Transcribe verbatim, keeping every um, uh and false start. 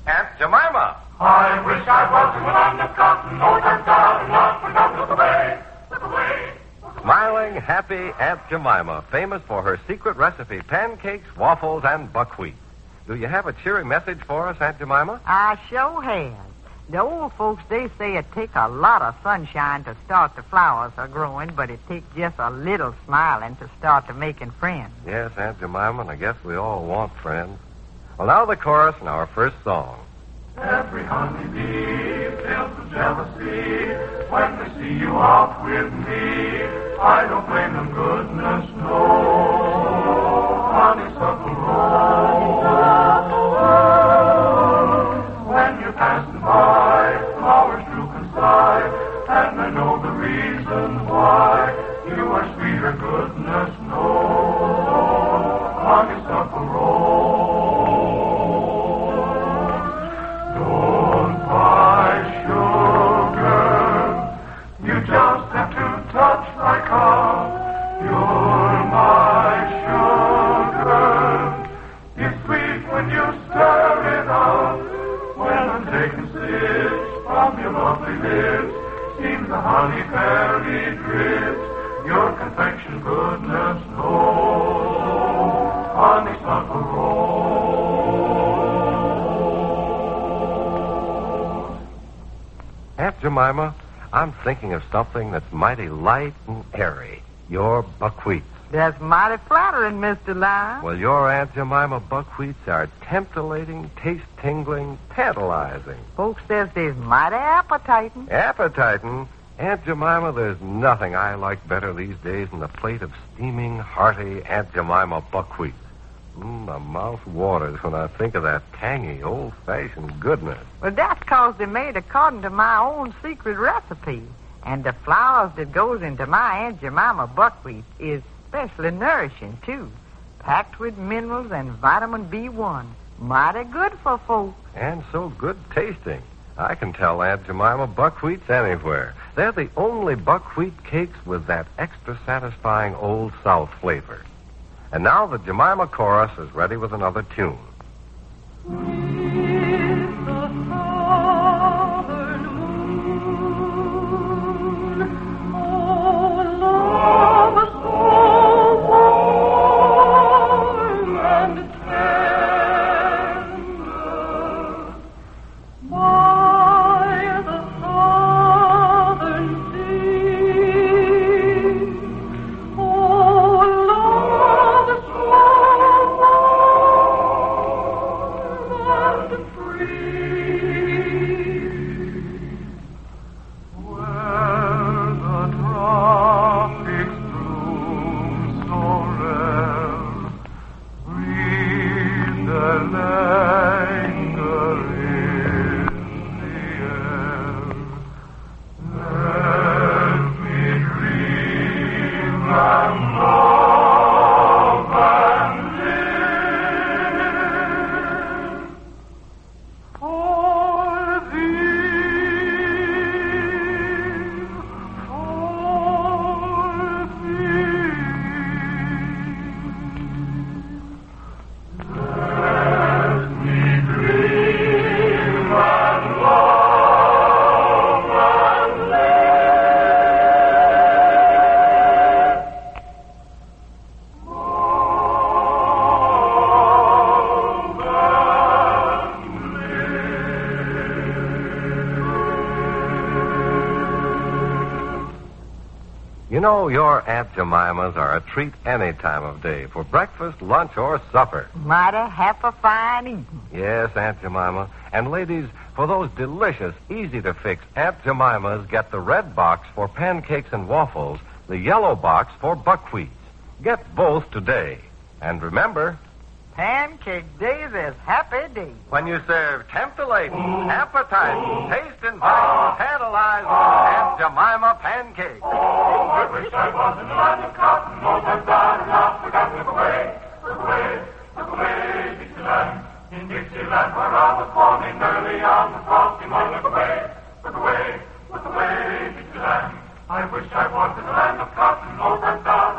Aunt Jemima. I wish I was in the land of cotton. Oh, I've got not forgotten. Look away, look away. Smiling, happy Aunt Jemima, famous for her secret recipe, pancakes, waffles, and buckwheat. Do you have a cheery message for us, Aunt Jemima? I sure have. The old folks, they say it takes a lot of sunshine to start the flowers a growing, but it takes just a little smiling to start to making friends. Yes, Aunt Jemima, and I guess we all want friends. Well, now the chorus in our first song. Every honeybee feels the jealousy when they see you out with me. I don't blame them, goodness, no. Honeysuckle rose. When you're passing by, flowers droop and sigh, and I know the reason why. You are sweeter, goodness, no. Honeysuckle rose. Just have to touch my cup. You're my sugar. It's sweet when you stir it up. When I'm taking sips from your lovely lips, seems the honey fairy drips. Your confection, goodness knows, honeysuckle rose. Aunt Jemima, I'm thinking of something that's mighty light and airy. Your buckwheats. That's mighty flattering, Mister Lime. Well, your Aunt Jemima buckwheats are titillating, taste-tingling, tantalizing. Folks says they's mighty appetizing. Appetizing? Aunt Jemima, there's nothing I like better these days than a plate of steaming, hearty Aunt Jemima buckwheats. Mm, my mouth waters when I think of that tangy, old-fashioned goodness. Well, that's 'cause they're made according to my own secret recipe. And the flours that goes into my Aunt Jemima buckwheat is specially nourishing, too. Packed with minerals and vitamin B one. Mighty good for folks. And so good tasting. I can tell Aunt Jemima buckwheats anywhere. They're the only buckwheat cakes with that extra satisfying Old South flavor. And now the Jemima chorus is ready with another tune. With the southern moon, oh, love so warm and tender, by the southern sea, oh, love so warm and free, where the tropics bloom so rare, breathe their languor in the air. Let me dream and love and live for thee, for thee. Let me dream and love and live. You know, your Aunt Jemimas are a treat any time of day for breakfast, lunch, or supper. Mighty happy-fine eating. Yes, Aunt Jemima. And ladies, for those delicious, easy-to-fix Aunt Jemimas, get the red box for pancakes and waffles, the yellow box for buckwheats. Get both today. And remember, Pancake days is happy days. when you serve tempting, appetizing, taste-inviting, tantalizing Aunt Jemima pancakes. Oh, I wish I was in the land of cotton. Oh, I've got not forgotten. Look away, look away, look away, Dixieland. In Dixieland where I was born in early on the frosty morn. Look away, look away, look away, Dixieland. I wish I was in the land of cotton. Oh, I've got